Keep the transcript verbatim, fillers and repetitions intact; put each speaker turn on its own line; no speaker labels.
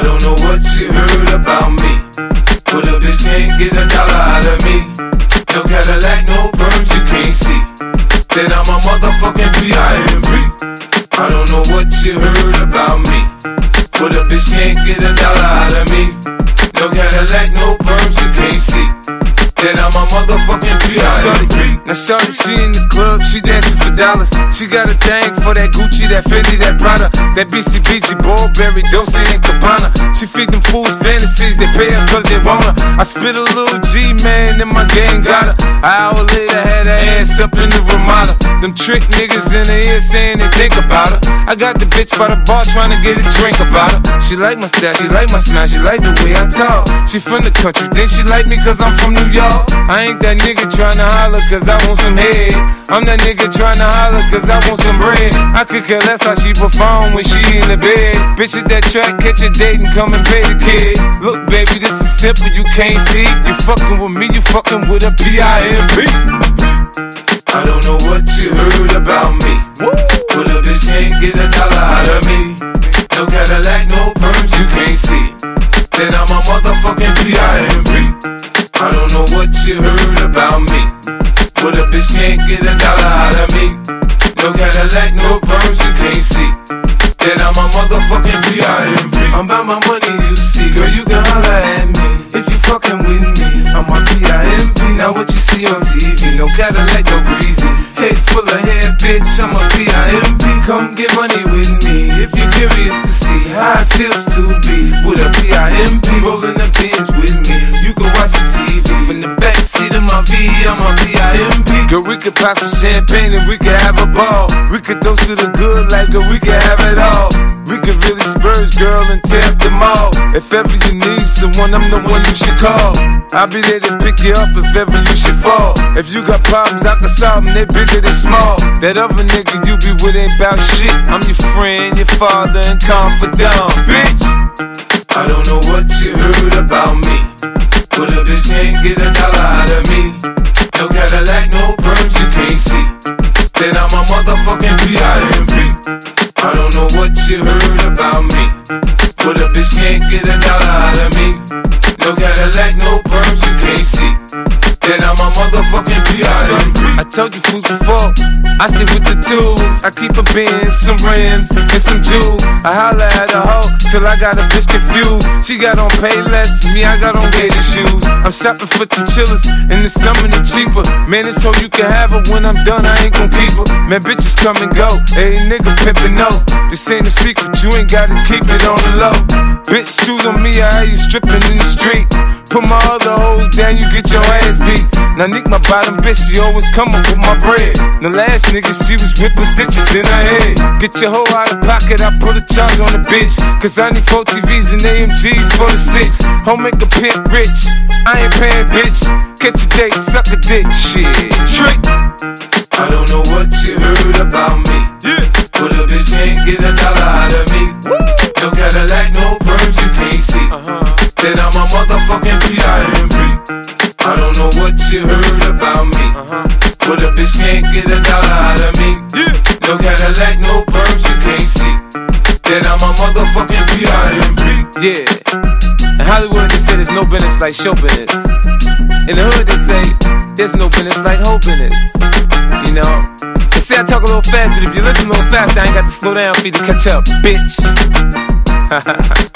I don't know what you heard about me, but a bitch can't get a dollar out of me. No Cadillac, no perms you can't see. Then I'm a motherfucking P I M P. I don't know what you heard about me, but a bitch can't get a dollar out of me. No Cadillac, no perms you can't see. Then I'm a motherfucking P I M P.
Now shorty, she in the club, she dancing for dollars. She got a thing for that Gucci, that Fendi, that Prada, that B C B G, Burberry, Dolce and Gabbana. She feed them fools fantasies, they pay her cause they want her. I spit a little G, man, and my gang got her. An hour later, had her ass up in the Ramada. Them trick niggas in her ear saying they think about her. I got the bitch by the bar trying to get a drink about her. She like my style, she like my smile, she like the way I talk. She from the country, then she like me cause I'm from New York. I ain't that nigga tryna holler cause I want some head. I'm that nigga tryna holler cause I want some bread. I could care less how she perform when she in the bed. Bitch at that track, catch a date and come and pay the kid. Look baby, this is simple, you can't see. You fucking with me, you fucking with a P I M P.
I don't know what you heard about me, but a bitch can't get a dollar out of me. No Cadillac, no perms you can't see. Then I'm a motherfucking P I M P. I don't know what you heard about me, but a bitch can't get a dollar out of me. No Cadillac, no perms you can't see. Then I'm a motherfucking P I M P. I'm about my money, you see, girl, you can holler at me if you fucking with me. I'm a P I M P. Now what you see on T V, no Cadillac, no greasy. Head full of hair, bitch, I'm a P I M P. Come get money with me if you're curious to see how it feels to be with a P I M P. Rolling the pins with me, you can watch the T V from the backseat of my V. I'm a P I M P.
Girl, we could pop some champagne and we could have a ball. We could toast to the good like girl, we could have it all. We could really spurge, girl, and tear up them all. If ever you need someone, I'm the one you should call. I'll be there to pick you up if ever you should fall. If you got problems, I can solve them, they bigger than small. That other nigga you be with ain't bout shit. I'm your friend, your father, and confidant, bitch.
I don't know what you heard about me, but a bitch can't get a dollar out of me. No Cadillac, no perms you can't see. Then I'm a motherfucking P I M P. I don't know what you heard about me, but a bitch can't get a dollar out of me. No Cadillac, no perms you can't see. Then I'm a motherfucking P I M P.
I told you fools before, I stick with the tools. I keep a Benz, some rims, and some jewels. I holla at a hoe till I got a bitch confused. She got on Payless, me I got on gator shoes. I'm shopping for the chillers, in the summer the cheaper. Man, it's so you can have her, when I'm done I ain't gon' keep her. Man, bitches come and go, hey nigga pimpin' no. This ain't a secret, you ain't gotta keep it on the low. Bitch, choose on me, I you stripping in the street. Put my other hoes down, you get your ass beat. Now Nick, my bottom bitch, she always come up with my bread. The last nigga, she was whipping stitches in her head. Get your hoe out of pocket, I put a charge on the bitch. Cause I need four T Vs and A M Gs for the six. Home make a pimp rich, I ain't paying bitch. Catch a date, suck a dick, shit, trick.
I don't know what you heard about me,
Yeah.
but a bitch can't get a dollar out of me.
Woo.
No Cadillac, no perms you can't see.
Uh-huh.
Then I'm a motherfucking P I M P. I don't know what you heard about me,
Uh-huh.
but a bitch can't get a dollar out of me.
Yeah.
No Cadillac, no perms you can't see. Then I'm a motherfucking P I M P.
Yeah. In Hollywood they say there's no business like show business. In the hood they say there's no business like hoe business. You know, they say I talk a little fast, but if you listen a little fast, I ain't got to slow down for you to catch up, bitch.